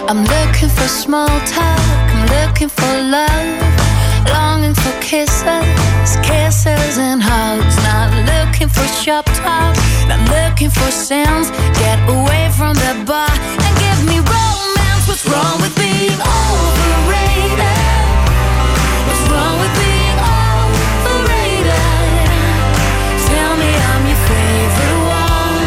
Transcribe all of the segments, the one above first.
I'm looking for small talk, I'm looking for love, longing for kisses, kisses and hugs. Not looking for shop talk, not looking for sounds. Get away from the bar and give me romance. What's wrong with being overrated? What's wrong with being overrated? Tell me I'm your favorite one,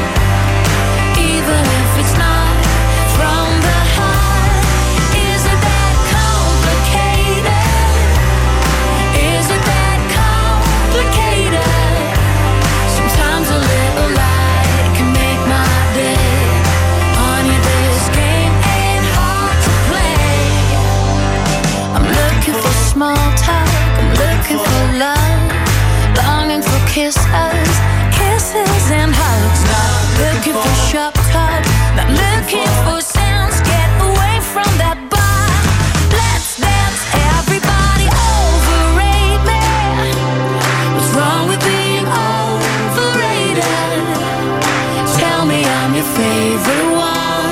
even if it's not from the heart. Is it that complicated? Is it that complicated? Sometimes a little light can make my day. Honey, this game ain't hard to play. I'm looking for small talk, I'm looking for love, longing for kisses, kisses and hugs. Not looking for shop talk, not looking for sounds. Get away from that bar. Let's dance, everybody overrate me. What's wrong with being overrated? Tell me I'm your favorite one,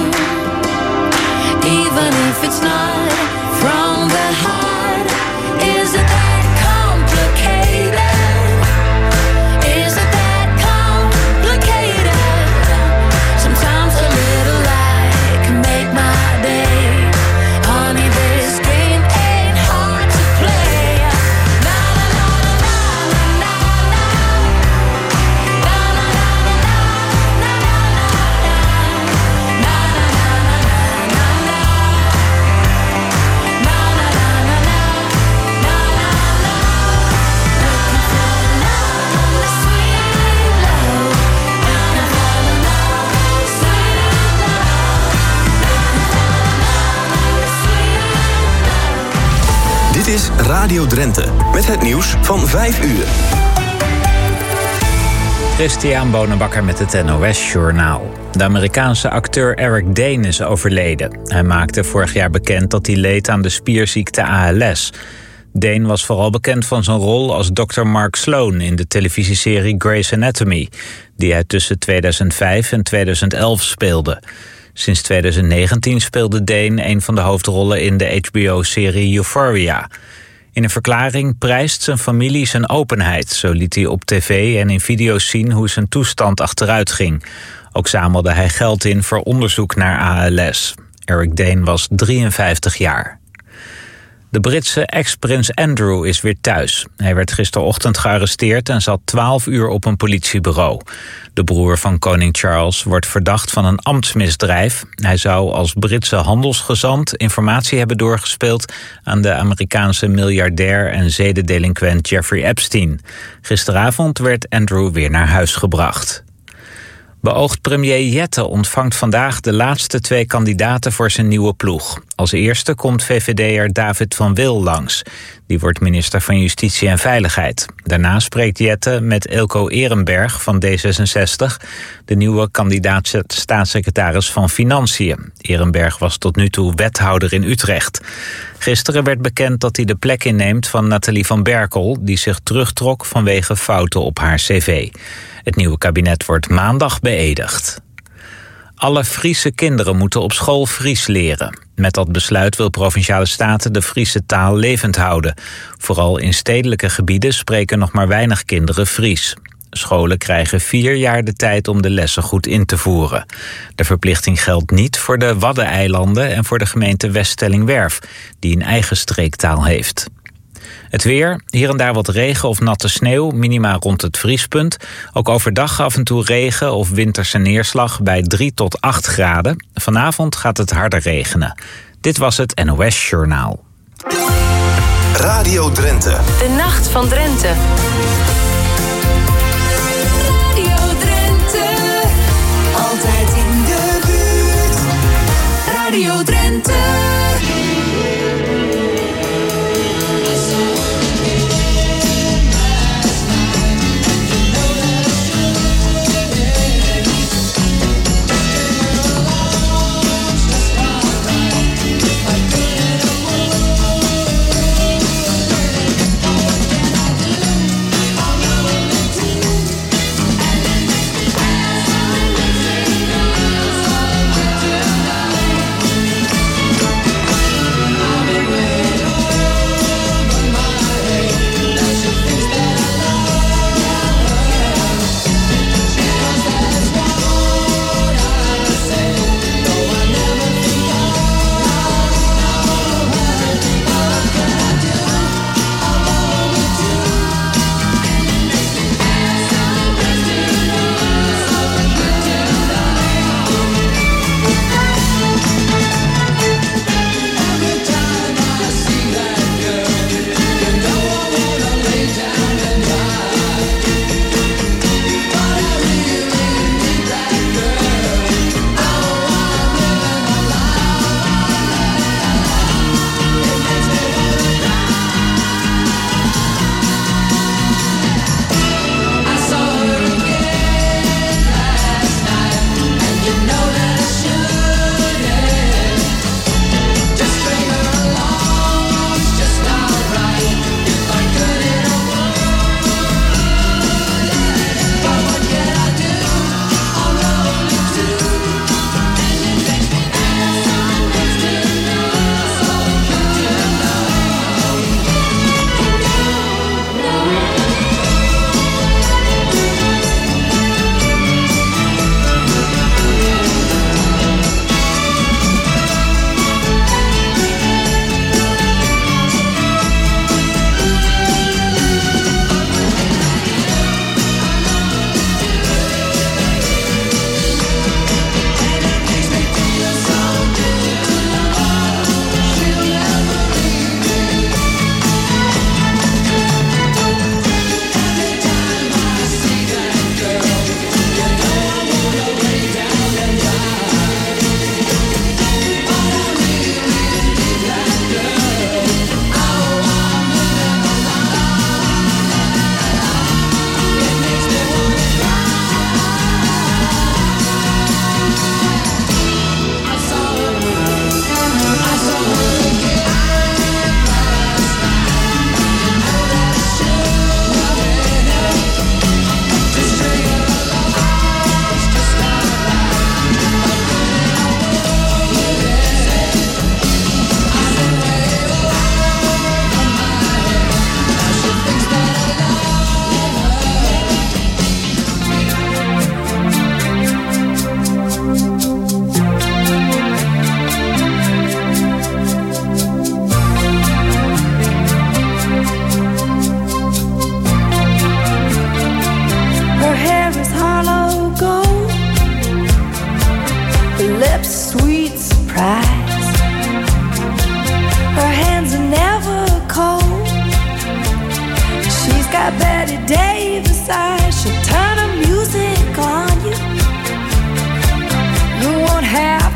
even if it's not from the heart. Is it that complicated? Is it that complicated? Sometimes a little light can make my day. Honey, this game ain't hard to play. Na na na na na na na na na na Dit is Radio Drenthe met het nieuws van 5 uur. Christian Bonenbakker met het NOS Journaal. De Amerikaanse acteur Eric Dane is overleden. Hij maakte vorig jaar bekend dat hij leed aan de spierziekte ALS. Dane was vooral bekend van zijn rol als Dr. Mark Sloan in de televisieserie Grey's Anatomy, die hij tussen 2005 en 2011 speelde. Sinds 2019 speelde Dane een van de hoofdrollen in de HBO-serie Euphoria. In een verklaring prijst zijn familie zijn openheid. Zo liet hij op tv en in video's zien hoe zijn toestand achteruit ging. Ook zamelde hij geld in voor onderzoek naar ALS. Eric Dane was 53 jaar. De Britse ex-prins Andrew is weer thuis. Hij werd gisterochtend gearresteerd en zat 12 uur op een politiebureau. De broer van koning Charles wordt verdacht van een ambtsmisdrijf. Hij zou als Britse handelsgezant informatie hebben doorgespeeld aan de Amerikaanse miljardair en zedendelinquent Jeffrey Epstein. Gisteravond werd Andrew weer naar huis gebracht. Beoogd premier Jette ontvangt vandaag de laatste 2 kandidaten voor zijn nieuwe ploeg. Als eerste komt VVD'er David van Wil langs. Die wordt minister van Justitie en Veiligheid. Daarna spreekt Jette met Eelco Ehrenberg van D66... de nieuwe kandidaat staatssecretaris van Financiën. Ehrenberg was tot nu toe wethouder in Utrecht. Gisteren werd bekend dat hij de plek inneemt van Nathalie van Berkel, die zich terugtrok vanwege fouten op haar cv. Het nieuwe kabinet wordt maandag beëdigd. Alle Friese kinderen moeten op school Fries leren. Met dat besluit wil Provinciale Staten de Friese taal levend houden. Vooral in stedelijke gebieden spreken nog maar weinig kinderen Fries. Scholen krijgen 4 jaar de tijd om de lessen goed in te voeren. De verplichting geldt niet voor de Waddeneilanden en voor de gemeente Weststellingwerf, die een eigen streektaal heeft. Het weer, hier en daar wat regen of natte sneeuw, minima rond het vriespunt. Ook overdag af en toe regen of winterse neerslag bij 3 tot 8 graden. Vanavond gaat het harder regenen. Dit was het NOS Journaal. Radio Drenthe. De Nacht van Drenthe. Radio Drenthe, altijd in de buurt. Radio Drenthe.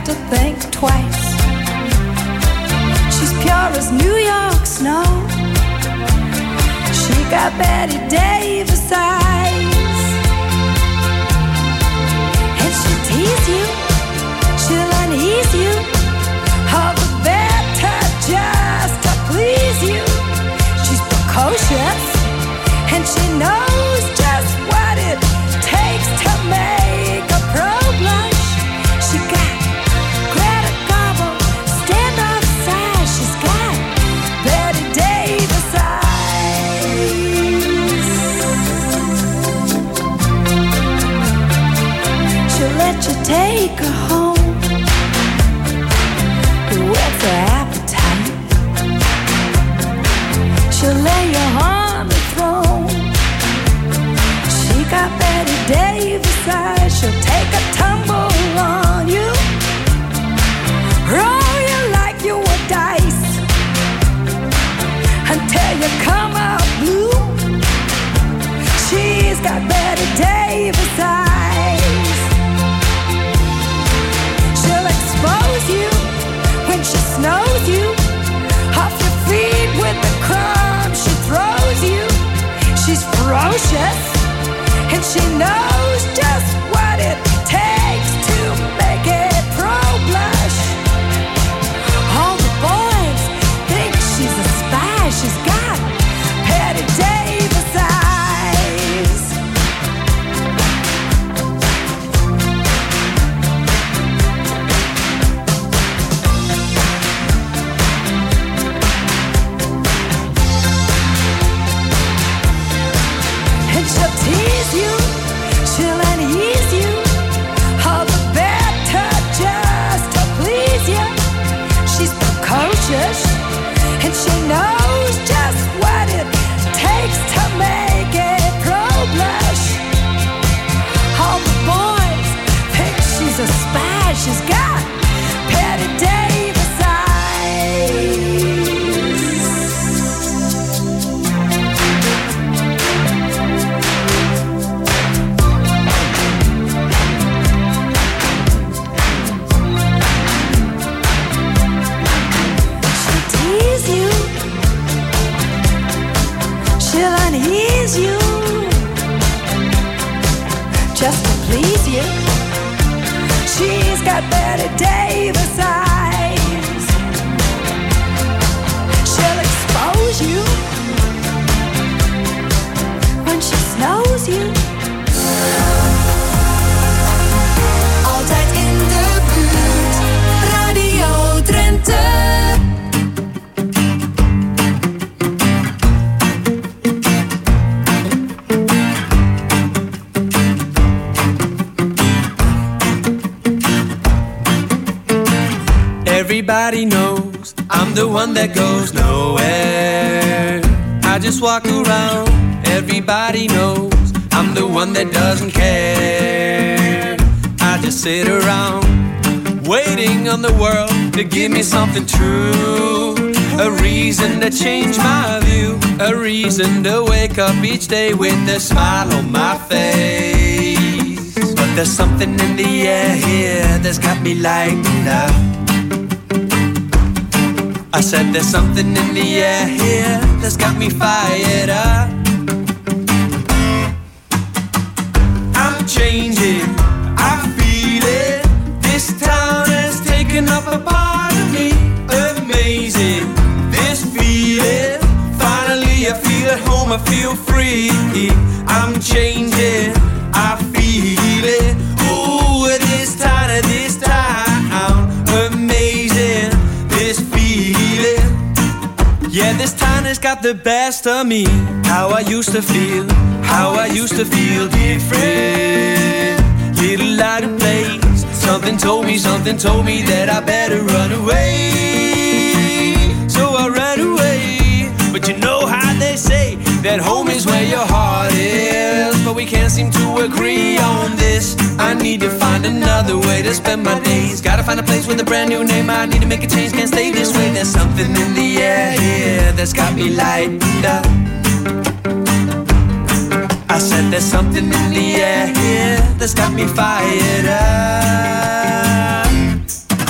have to think twice. She's pure as New York snow. She got Betty Davis eyes. And she'll tease you, she'll unease you, all the better just to please you. She's precocious, and she knows just what it takes to make a pro blush. She got Greta Garbo, standoff size. She's got Betty Davis eyes. She'll let you take her home, whet her appetite. She'll lay you on the throne. She got Betty Davis eyes. She'll take a tumble on you, roll you like you were dice, until you come out blue. She's got Betty Davis eyes. She'll expose you when she snows you off your feet with the crumbs she throws you. She's ferocious, and she knows just what it takes to make it pro blush. All the boys think she's a spy. She's got Betty Davis eyes. And she'll tease you, she'll unease you, all the better just to please you. She's precocious, and she knows just what it takes to make it pro blush. All the boys think she's a spy. She's got Betty Davis eyes. She'll tease you, she'll unease you, just to please you. She's got Betty Davis eyes. She'll expose you when she snows you. Altijd in de buurt. Radio Drenthe. Everybody knows I'm the one that goes nowhere. I just walk around. Everybody knows I'm the one that doesn't care. I just sit around, waiting on the world to give me something true. A reason to change my view. A reason to wake up each day with a smile on my face. But there's something in the air here that's got me lightened up. I said there's something in the air here that's got me fired up. I'm changing, I feel it. This town has taken up a part of me. Amazing, this feeling. Finally I feel at home, I feel free. I'm changing, I feel it. Ooh, this town, amazing, this feeling. Yeah, this town has got the best of me. How I used to feel, how I used to feel different. Little out of place. Something told me that I better run away. So I ran away. But you know how they say that home is where your heart is. But we can't seem to agree on this. I need to find another way to spend my days. Gotta find a place with a brand new name. I need to make a change, can't stay this way. There's something in the air here that's got me lightened up. I said there's something in the air here that's got me fired up.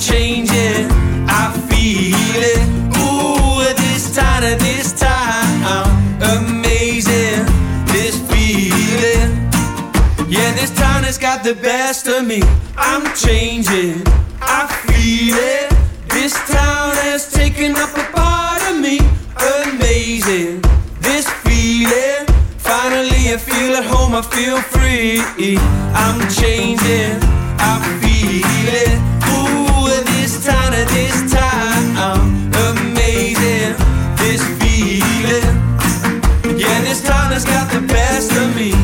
changing, I feel it. Ooh, this time, amazing, this feeling. Yeah, this town has got the best of me. I'm changing, I feel it. This town has taken up a part of me. Amazing, this feeling. Finally I feel at home, I feel free. I'm changing, I feel it. Ooh, this time, amazing, this feeling. Yeah, this town has got the best of me.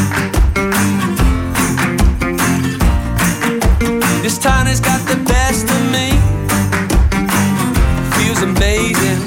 This town has got the best of me. Feels amazing.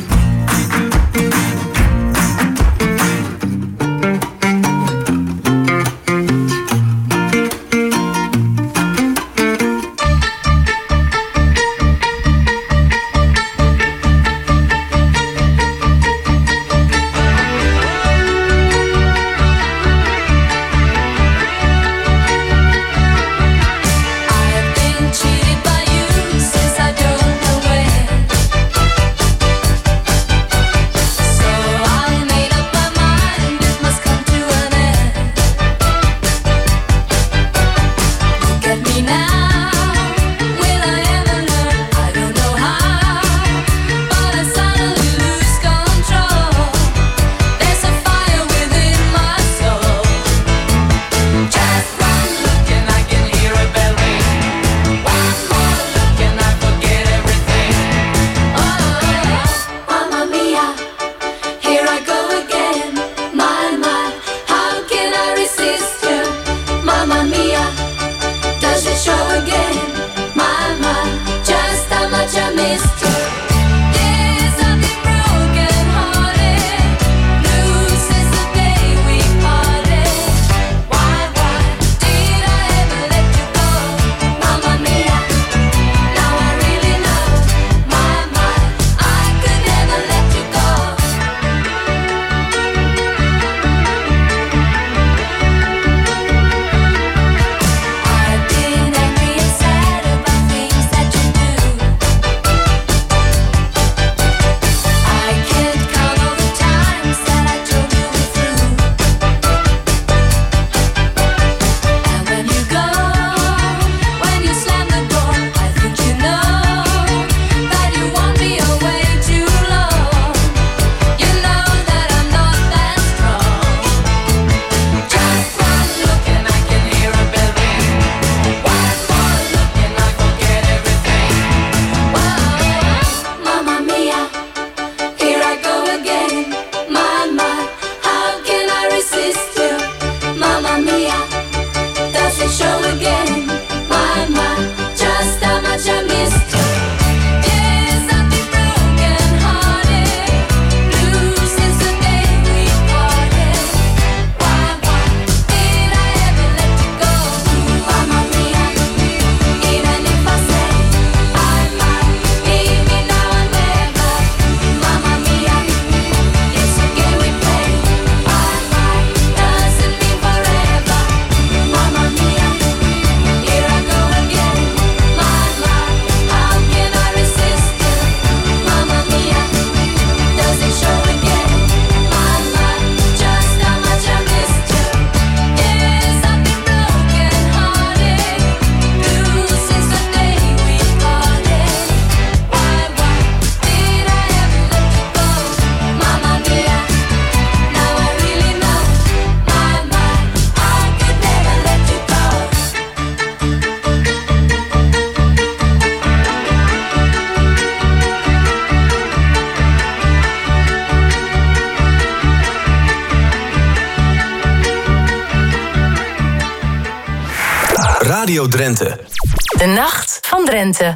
Radio Drenthe. De Nacht van Drenthe.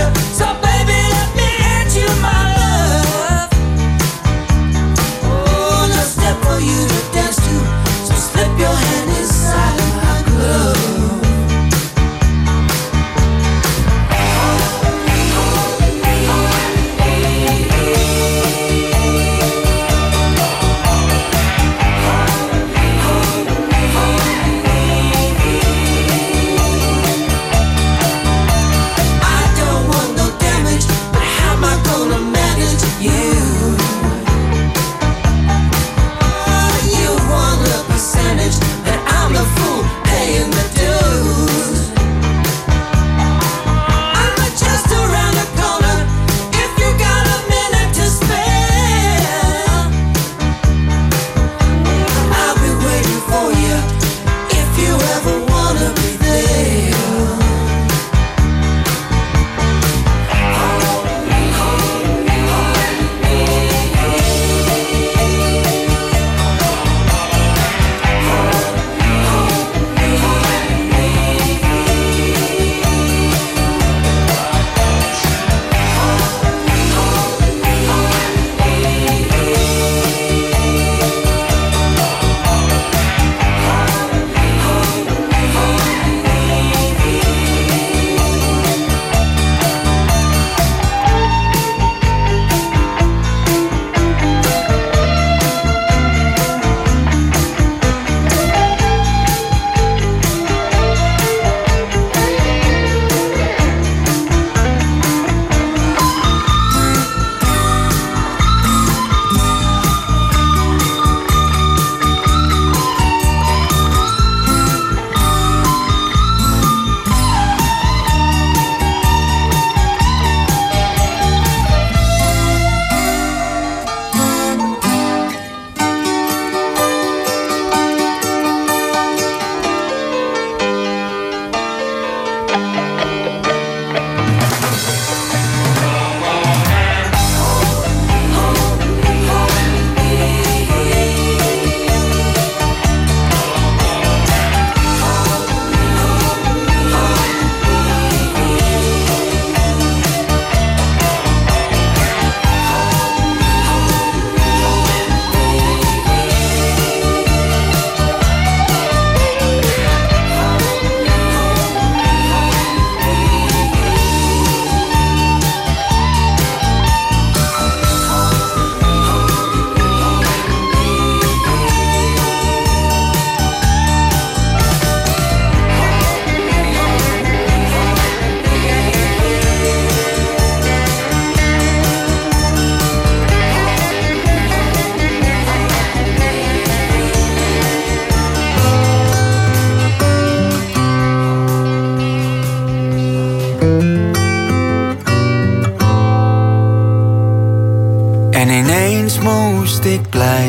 Oh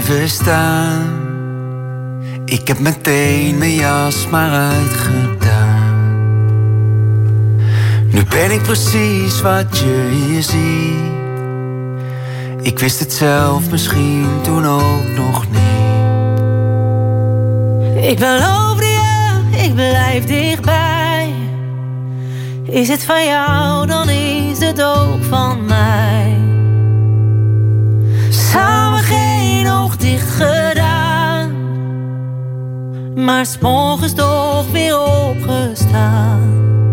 blijven staan. Ik heb meteen mijn jas maar uitgedaan. Nu ben ik precies wat je hier ziet. Ik wist het zelf misschien toen ook nog niet. Ik beloof je, ik blijf dichtbij. Is het van jou, dan is het ook van mij. Samen geen oog dicht gedaan, maar 's morgens toch weer opgestaan.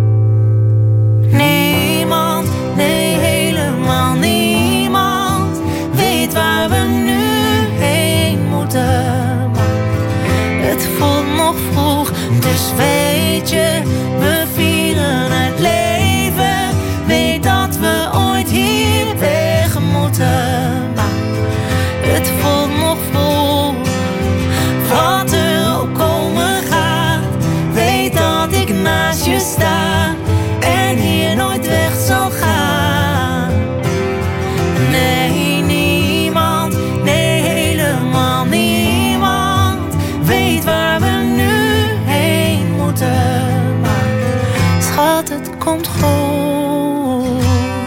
Niemand, nee helemaal niemand, weet waar we nu heen moeten. Maar het voelt nog vroeg, dus weet je, we vieren het leven. Weet dat we ooit hier weg moeten. Maar het voelt nog vroeg, wat er ook komen gaat. Weet dat ik naast je sta en hier nooit weg zal gaan. Nee, niemand, nee helemaal niemand, weet waar we nu heen moeten. Maar schat, het komt goed.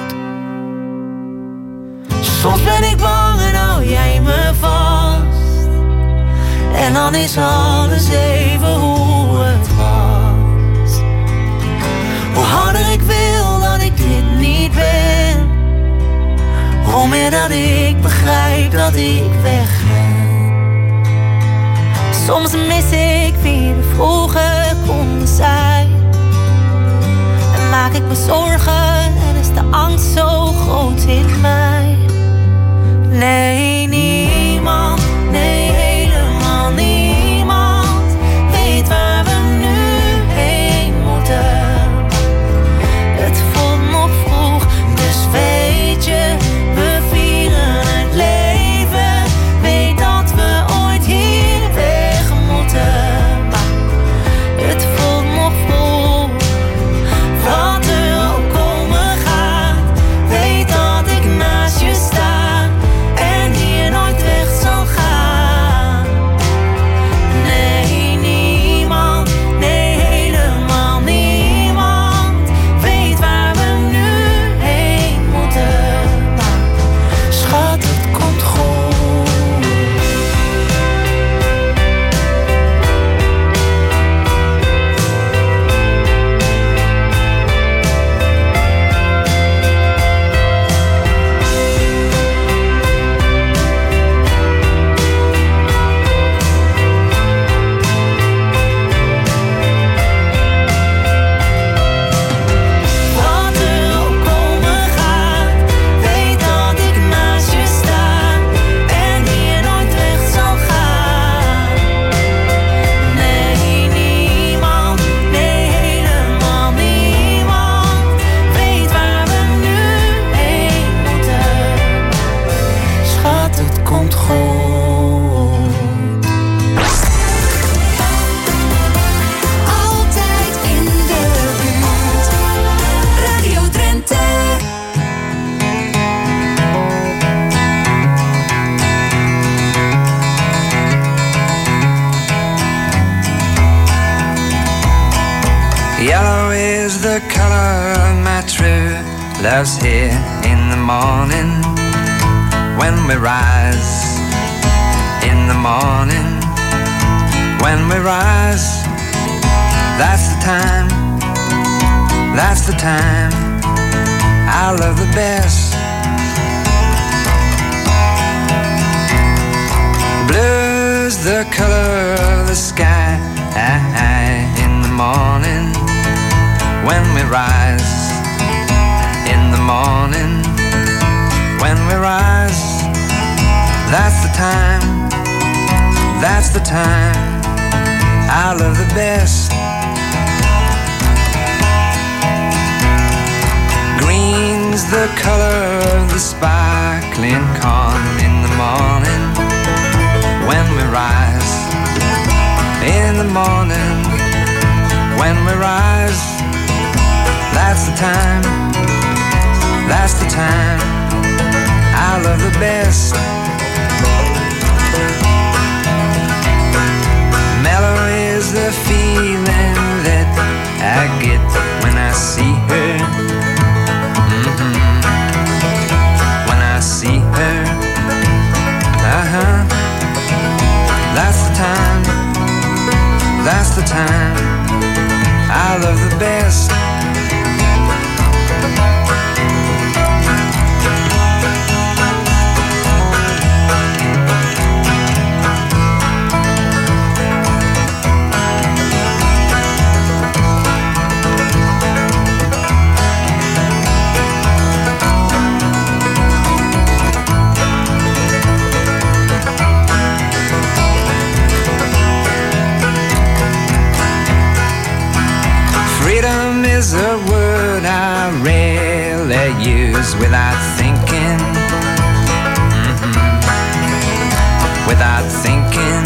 Soms ben ik bang en hou jij me vast, en dan is alles even hoe het was. Hoe harder ik wil dat ik dit niet ben, hoe meer dat ik begrijp dat ik weg ben. Soms mis ik wie we vroeger konden zijn, en maak ik me zorgen en is de angst zo groot in mij. Nee, niemand, nee helemaal niemand, weet waar we nu heen moeten. Het voelt nog vroeg, dus weet je, we vieren het leven. Weet dat we ooit hier weg moeten. Maar het voelt nog vroeg, wat er ook komen gaat. Weet dat ik naast je sta en hier nooit weg zal gaan. Nee, niemand, nee helemaal niemand, weet waar we nu heen moeten. Maar schat, het komt goed. Wat er ook komen gaat, weet dat ik naast je sta en hier nooit weg zal gaan. Nee, niemand, nee helemaal niemand, weet waar we nu heen moeten. Schat, het komt goed. Altijd in de buurt. Radio Drenthe. Yellow is the color of my true love's here in the morning when we rise. In the morning when we rise, that's the time, that's the time I love the best. Blue's the color of the sky in the morning when we rise. In the morning when we rise, that's the time, that's the time I love the best. Green's the color of the sparkling corn in the morning when we rise. In the morning when we rise, that's the time, that's the time I love the best. Mellow is the feeling that I get when I see her. When I see her, that's the time, that's the time I love the best. Freedom is a word I rarely use without thinking. Without thinking.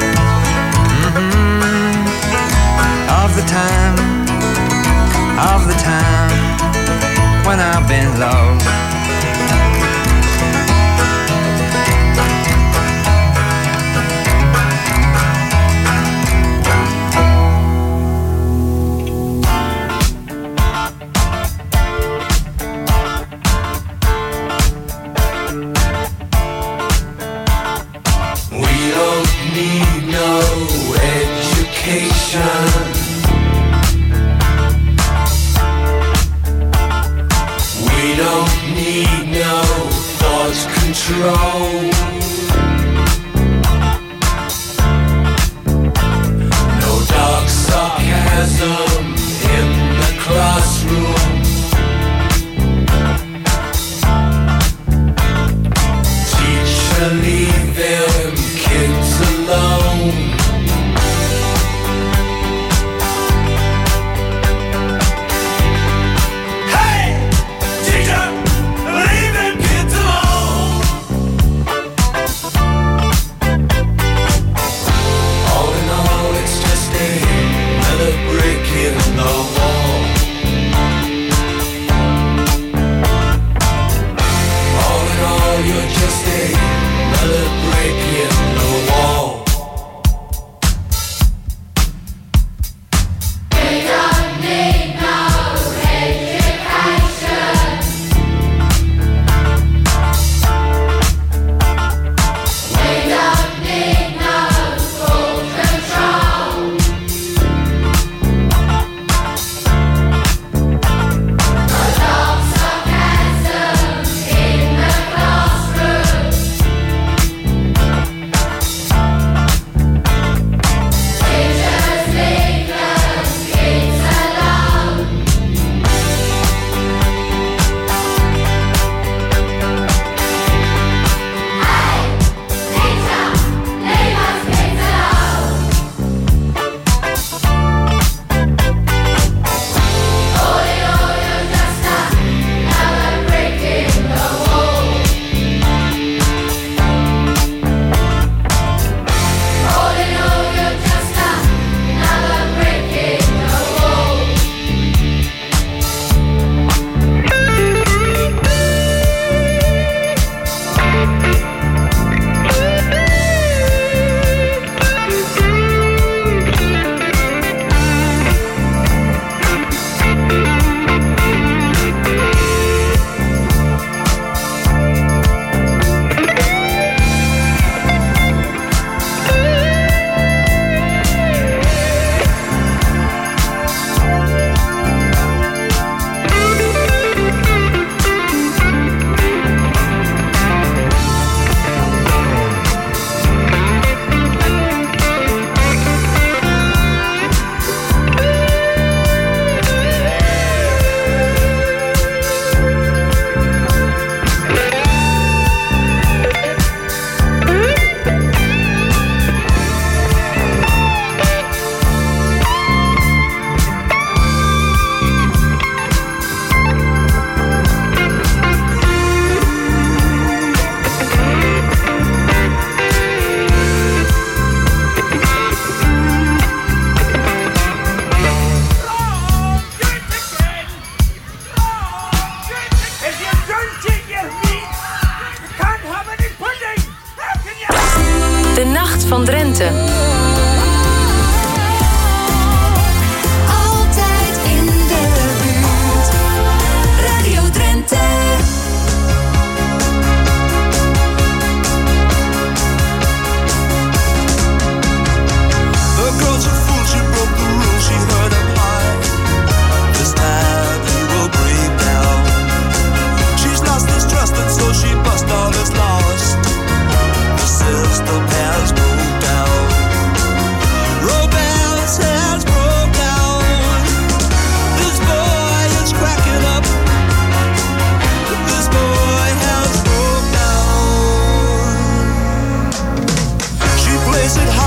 Of the time when I've been low. We don't need no thought control. No dark sarcasm in the classroom. Teacher, leave them kids alone.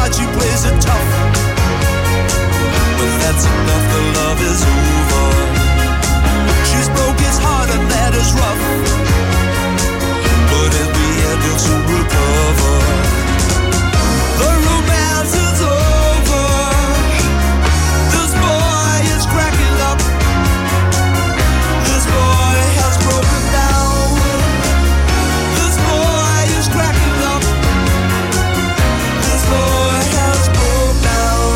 card, she plays it tough. But that's enough, the love is over. She's broke his heart and that is rough. But in the end he'll soon recover. The romance is over. This boy is cracking up. This boy has broken down. This boy is cracking up. This boy has broken down.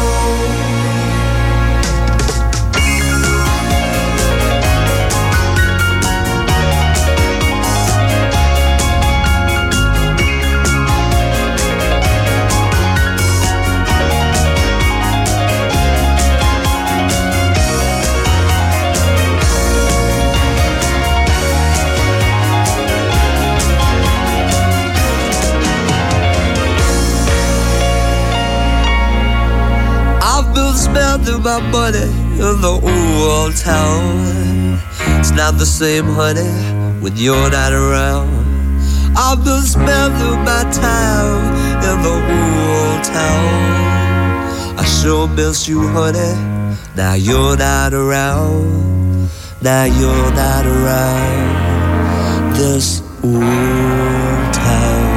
Spending my money in the old town. It's not the same, honey, when you're not around. I've been spending my time in the old town. I sure miss you, honey. Now you're not around. Now you're not around this old town.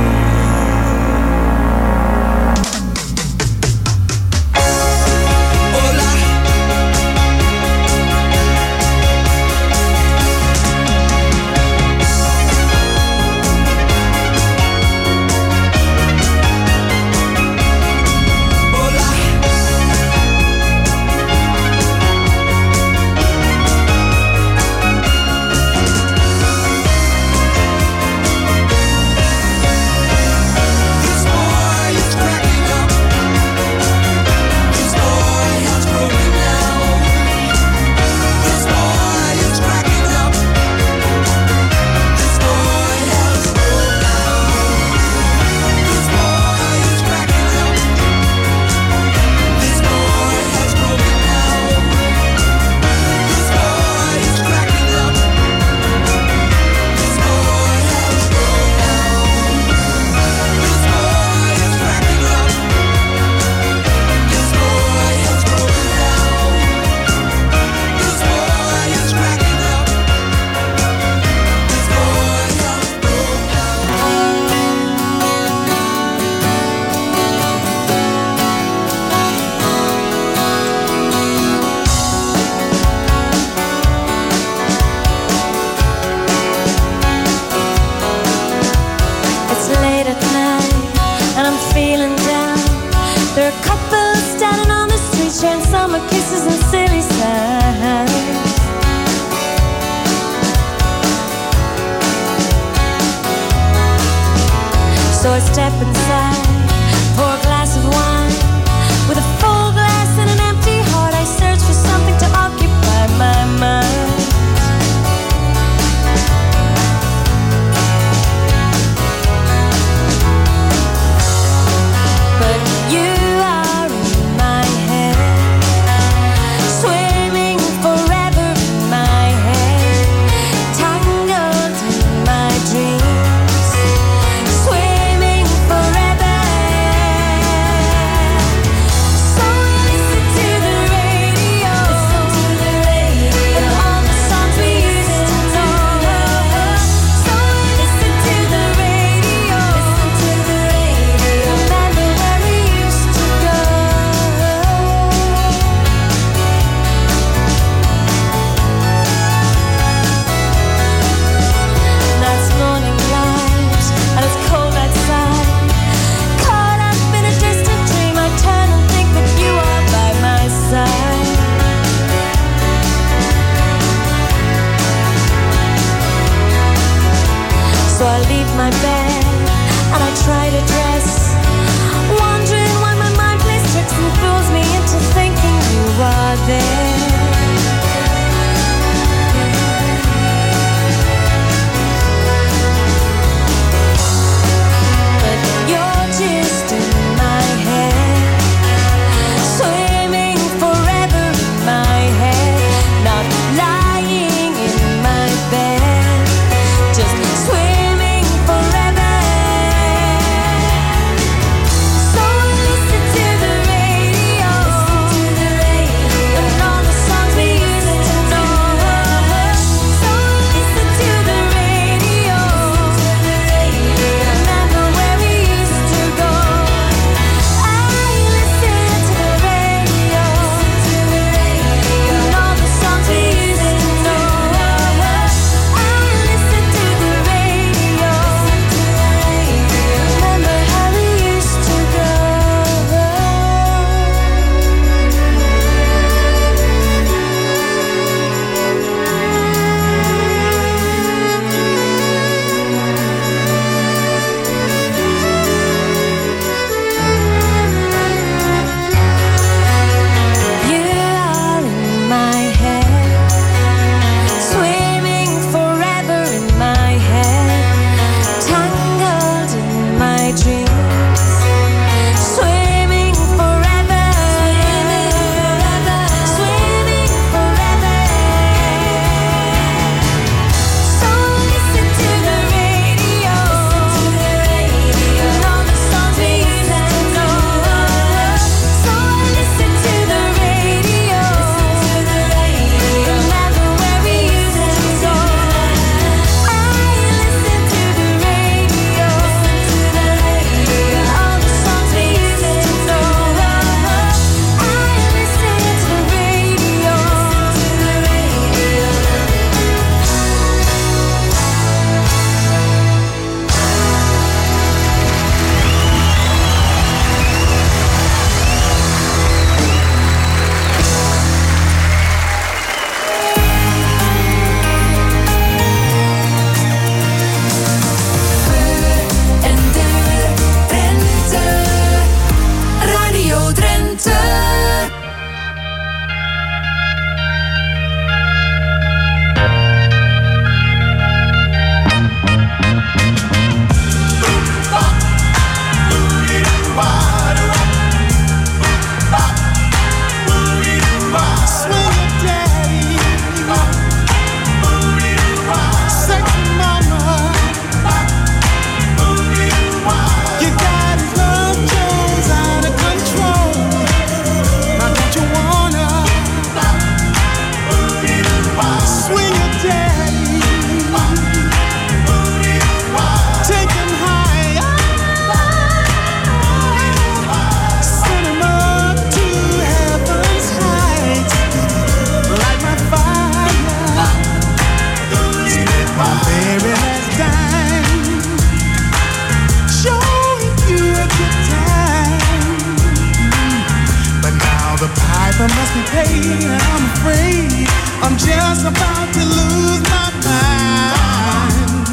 I must be paid, and I'm afraid I'm just about to lose my mind.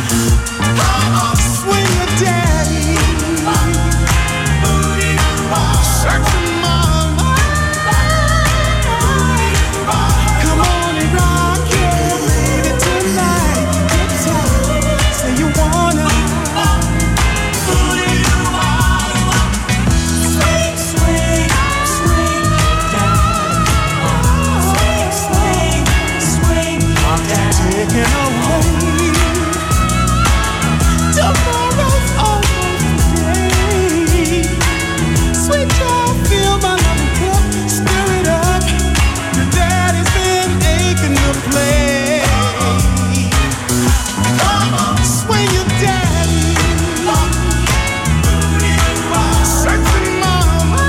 Swing your daddy, searching my mind. Come on and rock your baby tonight. Good time, say you wanna. Swing, swing, swing, down. Swing, swing, swing, down. Taking away. Tomorrow's almost free. Sweet child, feel my love cup, stir it up. Your daddy's been aching to play. Swing your daddy, searching mama.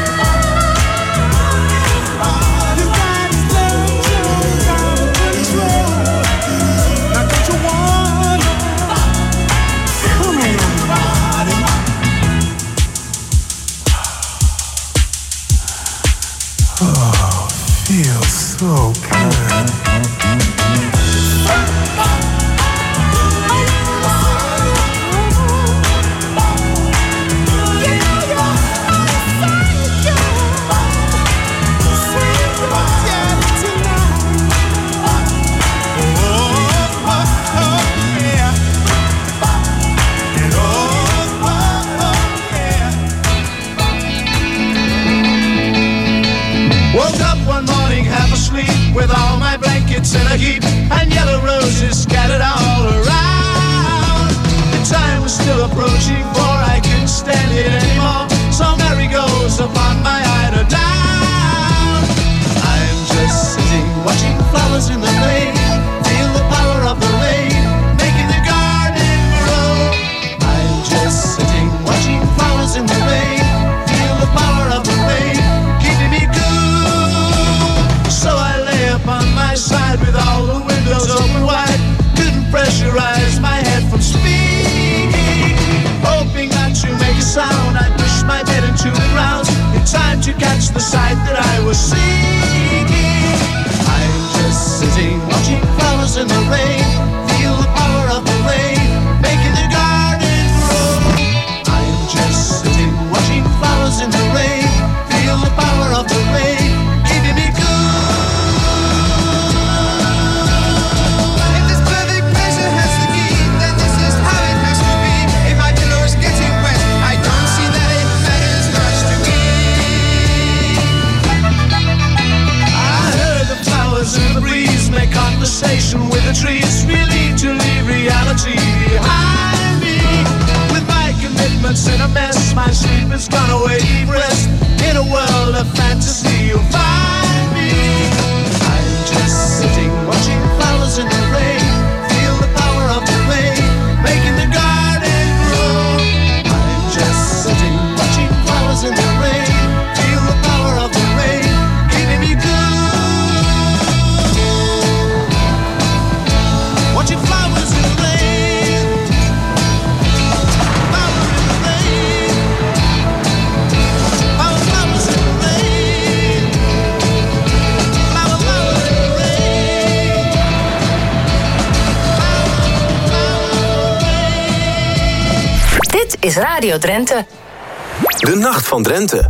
Your daddy's love you out of control. Now don't you wanna? Come on, everybody. Oh, feels so good. Woke up one morning half asleep with all my blankets in a heap and yellow roses scattered all around. The time was still approaching for I couldn't stand it anymore. So Mary goes upon my eider down. I'm just sitting watching flowers in the rain. Feel the power of the rain making the garden grow. I'm just sitting watching flowers in the rain. Feel the power of the rain keeping me cool. So I lay upon my side with all the windows open wide. Couldn't pressurize my head from speaking. Hoping not to make a sound, I pushed my bed into the ground in time to catch the sight that I was seeking. I'm just sitting watching flowers in the rain. Feel the power of the rain making the garden grow. I'm just sitting watching flowers in the rain. Feel the power of the rain keeping me cool. If this perfect pleasure has the key, then this is how it has to be. If my pillow is getting wet, I don't see that it matters much to me. I heard the flowers in the breeze make conversation with the trees, really to leave reality behind me. With my commitments in a mess, my sleep has gone away, deep rest. In a world of fantasy, you'll find me. I'm just sitting watching flowers in the rain. Feel the power of the rain making the garden grow. I'm just sitting watching flowers in the rain. Feel the power of the rain keeping me cool. Watching flowers in the rain. Power in the rain. Power, flowers in the rain. Flower, flower in the rain. Dit is Radio Drenthe. De Nacht van Drenthe.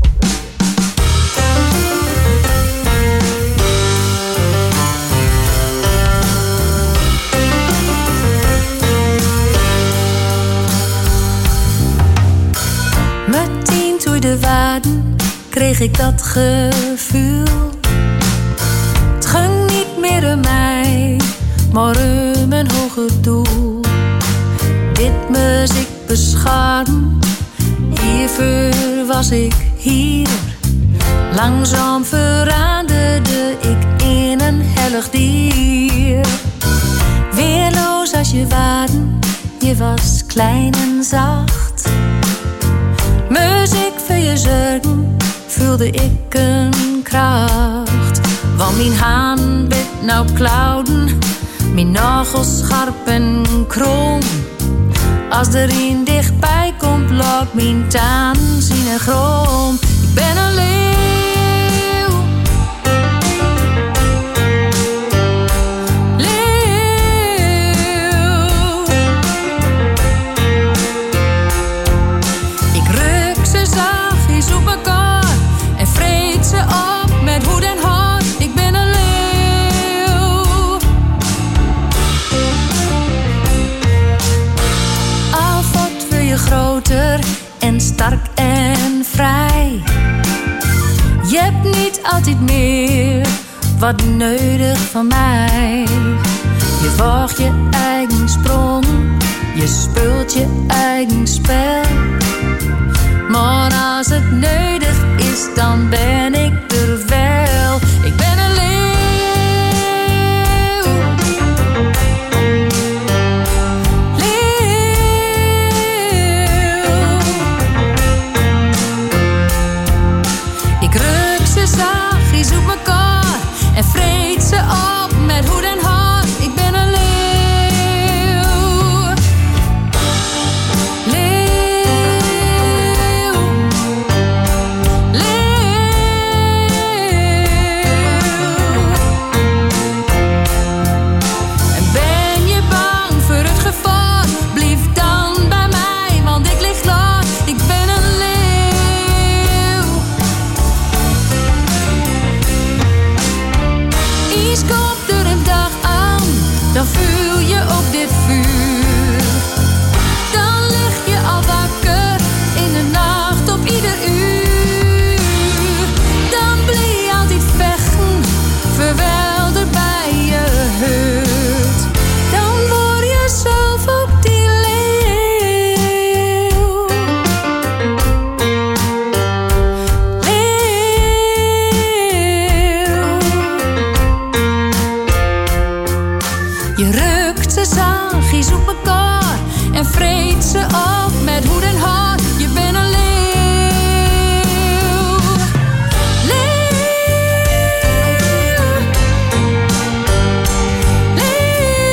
Meteen door de waden kreeg ik dat gevoel. Het ging niet meer om mij, maar om een hoger doel. Dit muziek beschaden, hiervoor was ik hier. Langzaam veranderde ik in een hellig dier. Weerloos als je waden, je was klein en zacht. Muziek voor je zorgen voelde ik een kracht. Want mijn haan bit nou klauwen, mijn nagels scherp en krom. Als er een dichtbij komt, laat mijn taan zien en grom. Ik ben een leeuw Je hebt niet altijd meer wat nodig van mij. Je volgt je eigen sprong, je speelt je eigen spel. Maar als het nodig is, dan ben ik er wel. Ik ben een leeuw. Ik ruk ze zachtjes op mekaar en vreet ze op met hoed en hart. Ik ben een leeuw. Dan voel je op dit vuur. Dan lig je al wakker in de nacht op ieder uur. Dan blijf je altijd vechten, verwilderd bij je hut. Dan word je zelf ook die leeuw. Je rukt ze zachtjes op elkaar en vreet ze op met hoed en hart. Je bent een leeuw. Leeuw. Leeuw.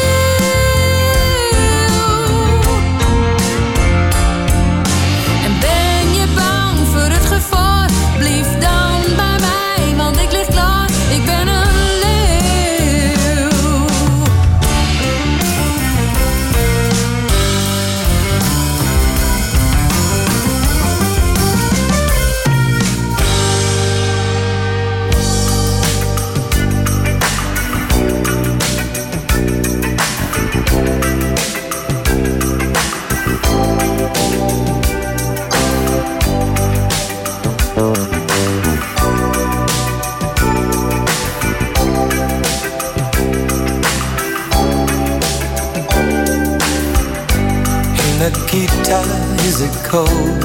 En ben je bang voor het gevaar? Blijf dan bij mij, want ik lig klaar. Ik ben een Nikita, is it cold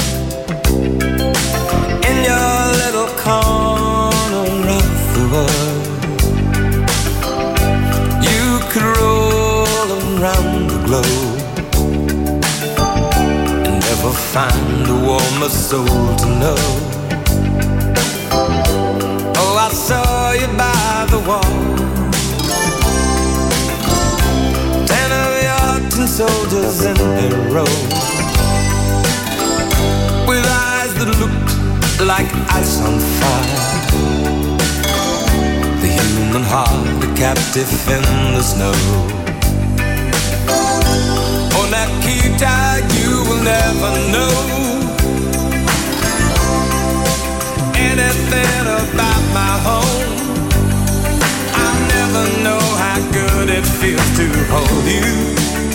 in your little corner of the world? You could roll around the globe and never find a warmer soul to know. Oh, I saw you by the wall, 10 of your 10 soldiers in a row, with eyes that looked like ice on fire. The human heart, a captive in the snow. Oh, Nikita, you will never know anything about my home. I'll never know how good it feels to hold you.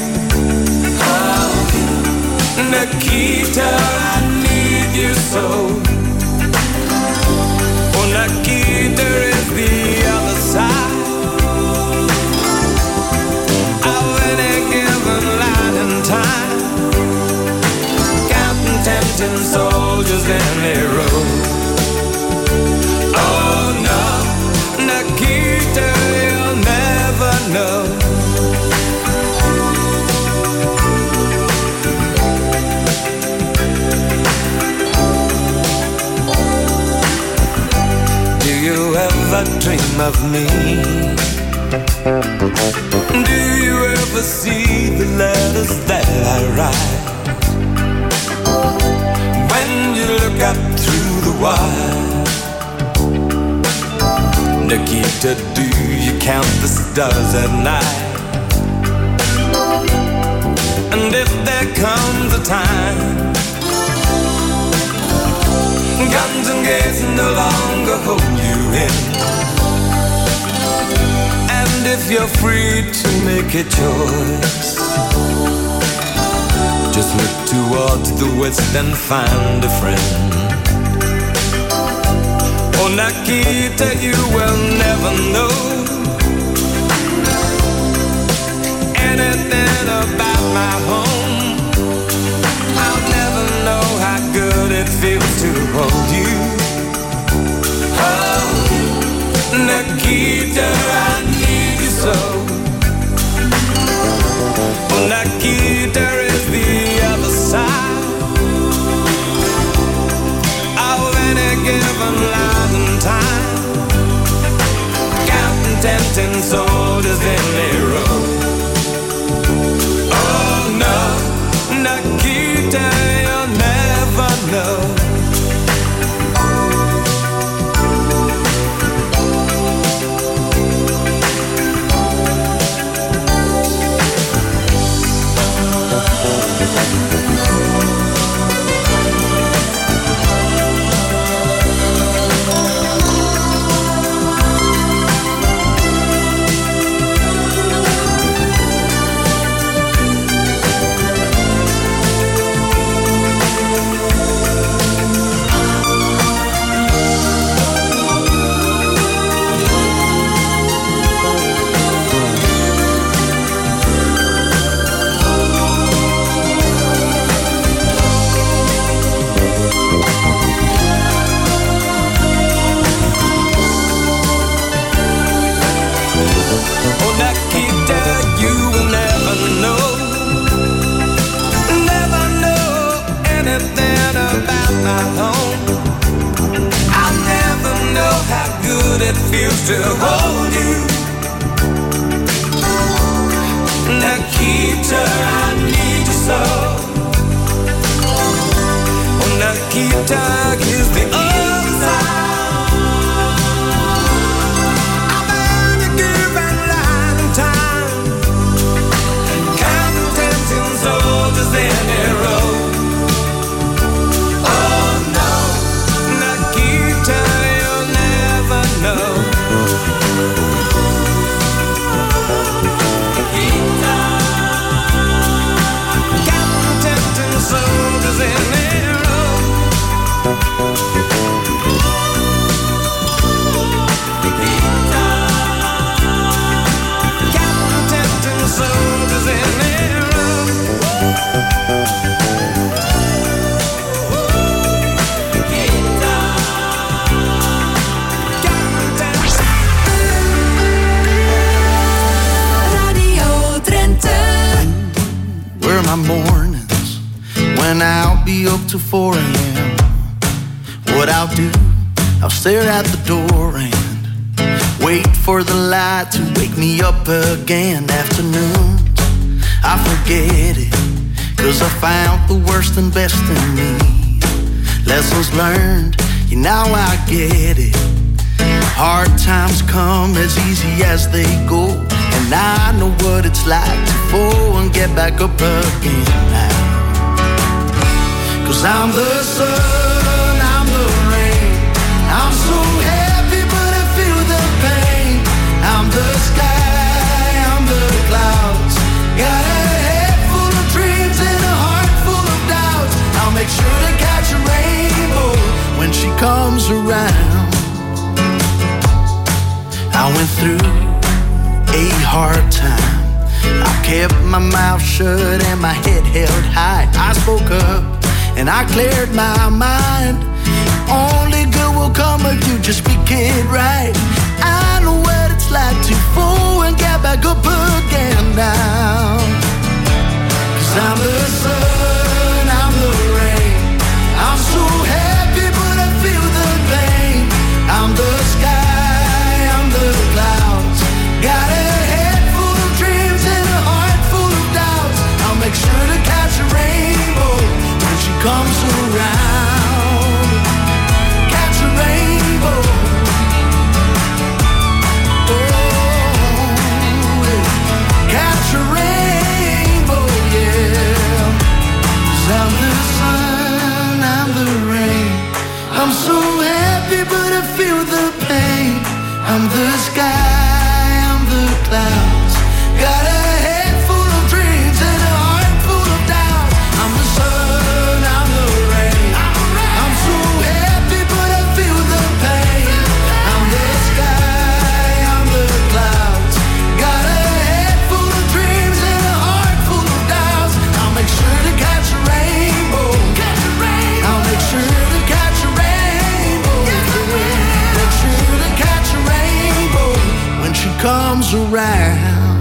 Nikita, I need you so. Oh, Nikita is the other side of any given line in time, counting 10 soldiers in a row. Oh no, Nikita, you'll never know. Dream of me? Do you ever see the letters that I write? When you look up through the wire, Nikita, do you count the stars at night? And if there comes a time guns and gates no longer hold you in, and if you're free to make a choice, just look towards the west and find a friend. Nikita, you will never know anything about my home. I'll never know how good it feels to hold you. Oh, Nikita, I need you so. Nikita is the other side of any given line and time, counting tempting soldiers in their row. Oh no, Nikita, you'll never know. It feels to hold you. Nikita, I need you so. Oh, Nikita is the other side of any given line and time, counting tempting soldiers in a row. Oh no, Nikita, no. Counting tempting soldiers in their row. Counting tempting soldiers in their row. My mornings when I'll be up till 4 a.m. What I'll do, I'll stare at the door and wait for the light to wake me up again. Afternoons, I forget it, 'cause I found the worst and best in me. Lessons learned, now I get it. Hard times come as easy as they go, and I know what it's like to fall and get back up again now. 'Cause I'm the sun, I'm the rain. I'm so happy but I feel the pain. I'm the sky, I'm the clouds. Got a head full of dreams and a heart full of doubts. I'll make sure to catch a rainbow when she comes around. I went through a hard time. I kept my mouth shut and my head held high. I spoke up and I cleared my mind. Only good will come of you, just speak it right. I know what it's like to fall and get back up again now. 'Cause I'm the sun, I'm the rain. I'm so happy but I feel the pain. I'm the sky, I'm the clouds. Got a head full of dreams and a heart full of doubts. I'll make sure to catch a rainbow when she comes around. Catch a rainbow. Oh, yeah. Catch a rainbow, yeah. 'Cause I'm the sun, I'm the rain. I'm so happy but I feel the pain. I'm the sky, I'm the clouds. Got a head full of dreams and a heart full of doubts. I'm the sun, I'm the rain. I'm so happy but I feel the pain. miles around.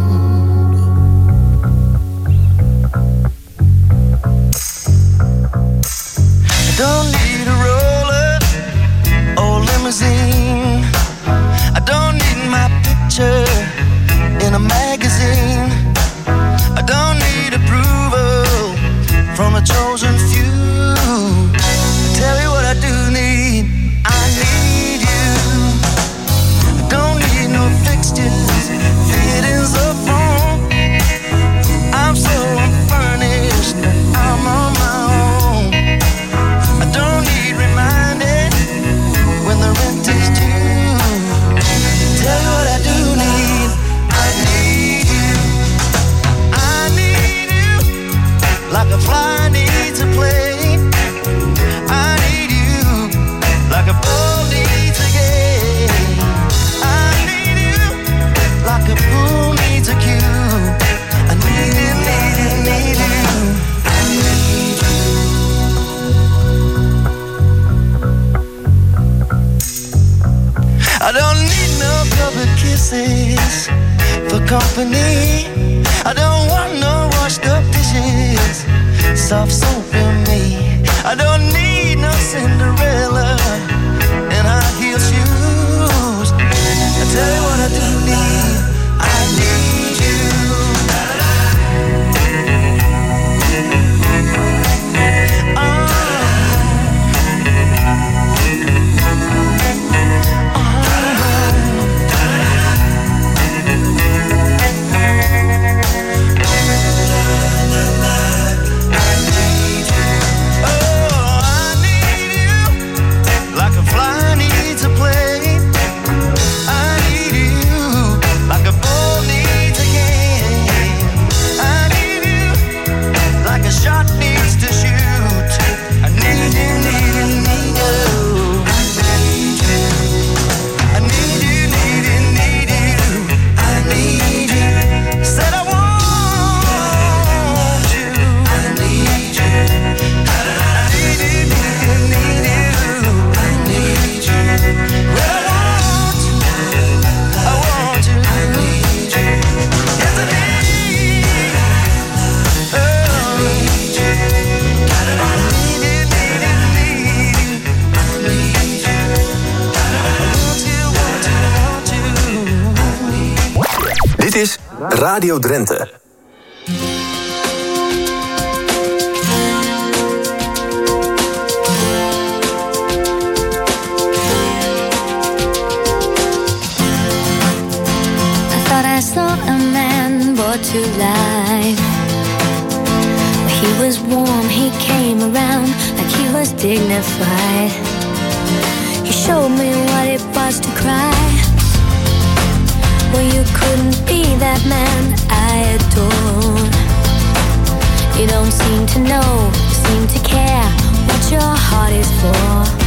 I don't need a roller or limousine. I don't need my picture in a magazine. I don't need approval from a chosen few. I tell you what I do need. I need you. I don't need no fixtures, fittings or phone. I'm so unfurnished, I'm on my own. I don't need reminded when the rent is due. Tell you what I do need. I need you. I need you like a fly needs a plane. I need you like a ball needs a game. I need you like a pool needs a cue. I need you, need you, need you. I need you. I don't need no public kisses for company. I don't want no washed up dishes, soft soap in me. I don't need no Cinderella and high heel shoes. I tell you what I do need. I need you. Dit is Radio Drenthe. I saw a man brought to life. He was warm, he came around like he was dignified. He showed me what it was to cry. Well, you couldn't be that man I adore. You don't seem to know, seem to care what your heart is for.